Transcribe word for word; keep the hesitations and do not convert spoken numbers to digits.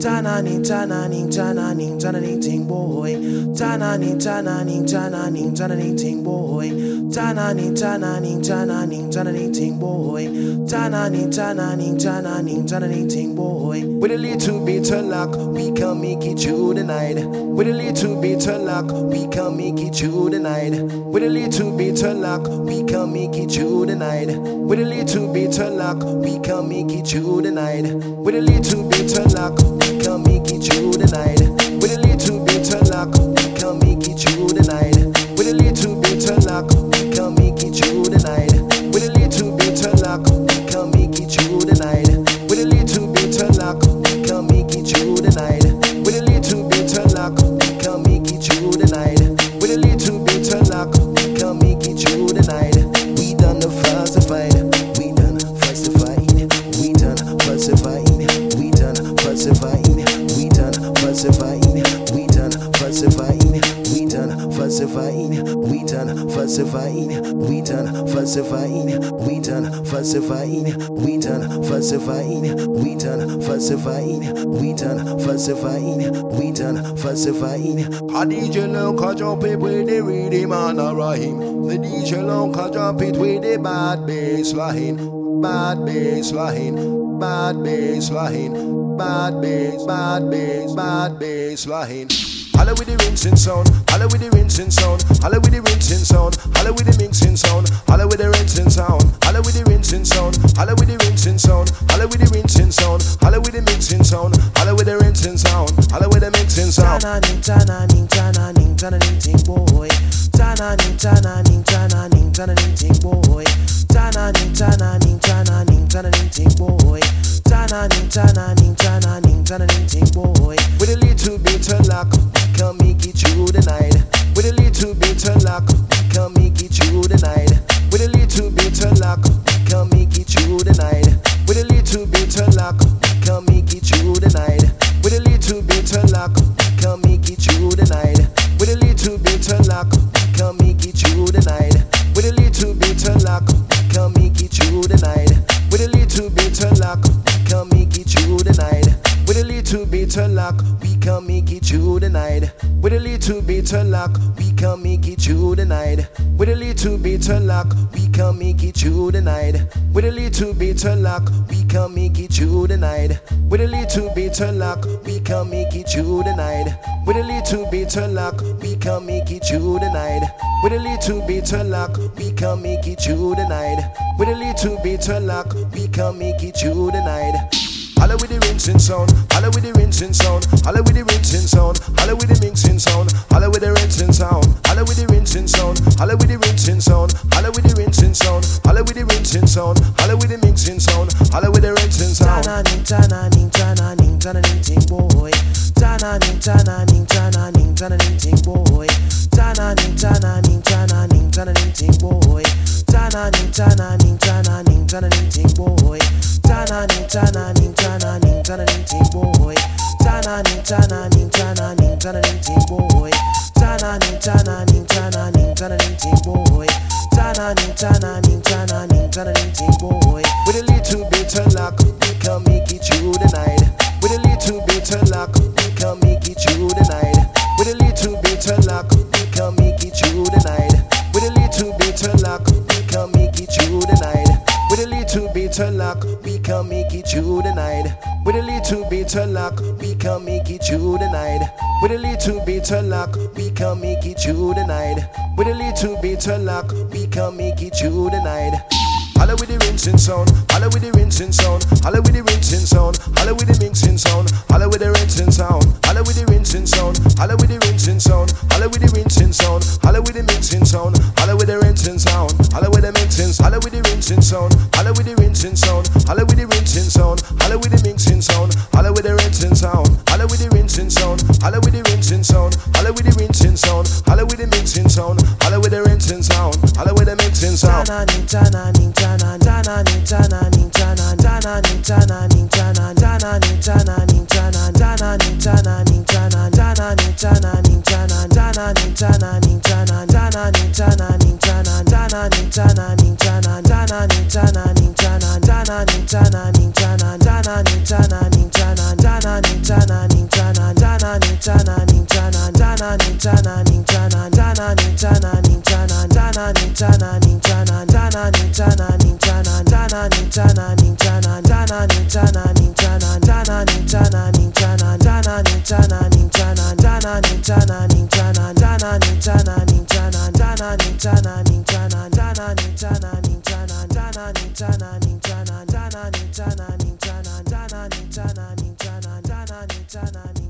Tana ning tana ning tana ning tana ning ting boy. Tana ning tana ning tana ning tana ning ting boy. Tana ning tana ning tana ning tana ning ting boy. Tana ning tana ning tana ning tana ning ting boy. With a little bit of luck, we can make it through the night. With a little bit of luck, we can make it through the night. With a little bit of luck, we can make it through the night. With a little bit of luck, we can make it through the night. With a little bit of luck, we can make it through the night. With a little bit of luck, we can make it through the night. With a little bit of luck, we can make it through the night. With a little bit of luck, we can make it through the night. With a little bit of luck, we can make it through the night. With a little bit of luck, we can make it through the night. With a little bit of luck, we can make it through the night. We done the falsified, we done falsifying, we done falsifying, we done falsifying, we done falsifying, we done falsifying, we done falsifying, we done falsifying, we done falsifying, we done falsifying, we done falsifying, we done falsifying, we done falsifying, we done falsifying. A D J long can jump it with the rhythm and a rhyme. The D J long can jump it with the bad bass line, bad bass line, bad bass line, bad bass, bad bass, bad bass line. Holla with the rinsing sound, holla with the rinsing sound, holla with the rinsing sound, holla with the mixing sound, holla with the rinsing sound, holla with the rinsing sound, holla with the rinsing sound, holla with the rinsing sound, holla with the mixing sound, holla with the rinsing sound, holla with the mixing sound. Tana ning tana ning tana ning tana ning ting boy. Tana ning tana ning tana ning tana ning ting boy. Tana ning tana ning tana ning tana ning ting boy. Tana ning tana ning tana ning tana ning ting boy. With a little bit of luck, we can make it through the night. With a little bit of luck, we can make it through the night. With a little bit of luck, we can make it through the night. With a little bit of luck, we can make it through the night. With a little bit of luck, we can make it through the night. With a little bit of luck, we can make it through the night. With a little bit of luck, we can make it through the night. With a little bit of luck, we can make it through the night. With a little bit of luck, we can make it through the night. With a little bit of luck, we can make it through the night. With a little bit of luck, we can make it through the night. With a little bit of luck, we can make it through the night. With a little bit of luck, we can make it through the night. With a little bit of luck, we can make it through the night. With a little bit of luck, we can make it through the night. With a little bit of luck, we can make it through the night. Holla with the rinsing sound, holla with the rinsing sound, holla with the rinsing sound, holla with the mixing sound, holla with the rinsing sound, holla with the rinsing sound, holla with the rinsing sound, holla with the rinsing sound, holla with the rinsing sound, holla with the mixing sound, holla with the rinsing sound. Tana ning tana ning tana ning tana ning ting boy. Tana ning tana ning tana ning tana ning ting boy. Tana ning tana ning tana ning tana ning ting boy. Tana ning tana ning tana ning tana ning ting boy. Tana ning tana ning tana ning tana ning ting boy. Tana ning tana ning tana ning tana ning ting boy. Tana ning tana ning tana ning tana ning ting boy. Tana ning tana ning tana ning tana ning ting boy. With a little bit of luck, we can make it through the night. With a little bit of luck, we can make it through the night. With a little bit of luck, we can make it through the night. With a little bit of luck, we can make it through the night. With a little bit of luck, we can make it through the night. With a little bit of luck, we can make it through the night. With a little bit of luck, we can make it through the night. With a little bit of luck, we can make it through the night. Holla with the rinsing sound, holla with the rinsing sound, holla with the rinsing sound, holla with the mixing sound, holla with the rinsing sound, holla with the rinsing sound, holla with the rinsing sound, holla with the rinsing sound, holla with the mixing sound, holla with the rinsing sound, holla with the mixing, holla with the rinsing sound, holla with the rinsing sound, holla with the rinsing sound, holla with the mixing sound, holla with the rinsing sound, holla with the rinsing sound, holla with the rinsing sound, holla with the rinsing sound, holla with the mixing sound, holla with the rinsing sound, holla with the mixing sound. Tana ning tana ning tana tana ning tana ning tana tana ning tana ning tana tana ning tana ning tana tana ning tana ning tana tana ning tana ning tana tana ning tana ning tana tana ning tana ning tana tana ning tana ning tana tana ning tana ning tana tana ning tana ning tana tana ning tana ning tana tana Jana ning jana jana ning jana ning jana jana ning jana ning jana jana ning jana ning jana jana ning jana ning jana jana ning jana ning jana jana ning jana ning jana jana ning jana ning jana jana ning jana ning jana jana ning jana ning jana jana ning jana ning jana jana ning jana ning jana jana ning jana ning jana jana ning jana ning jana jana ning jana ning jana jana ning jana ning jana jana ning jana ning jana jana ning jana